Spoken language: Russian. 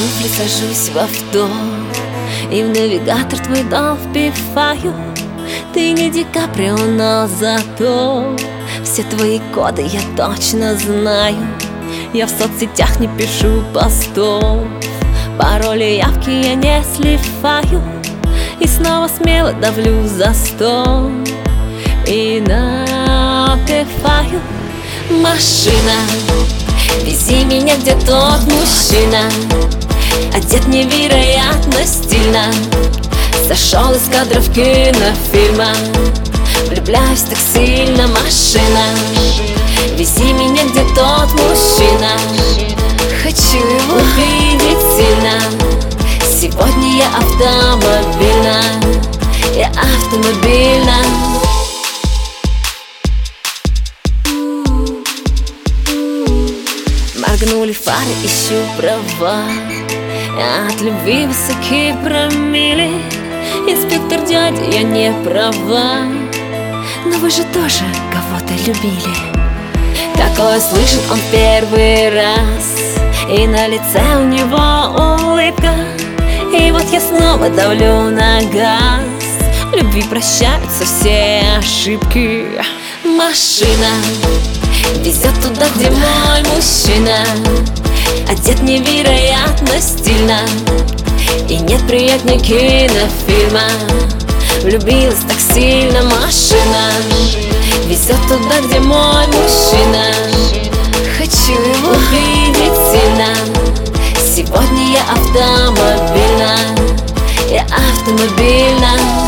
туфли сажусь в авто и в навигатор твой дом вбиваю. Ты не Ди Каприо, но зато все твои коды я точно знаю. Я в соцсетях не пишу постов, пароли, явки я не сливаю. И снова смело давлю за стол и напеваю: машина, вези меня, где тот мужчина, одет невероятно стильно, сошел из кадров кинофильма. Влюбляюсь так сильно, машина, вези меня, где тот мужчина, хочу его видеть сильно. Сегодня я автомобильна, я автомобильна. Моргнули фары, ищу права, от любви высокие промили. Инспектор дядя, я не права, но вы же тоже кого-то любили. Такое слышит он первый раз, и на лице у него улыбка. И вот я снова давлю на газ, в любви прощаются все ошибки. Машина везет туда, где мой мужчина, одет невероятно стильно, и нет приятнее кинофильма. Влюбилась так сильно, машина везет туда, где мой мужчина, хочу его видеть сильно. Сегодня я автомобильна, я автомобильна.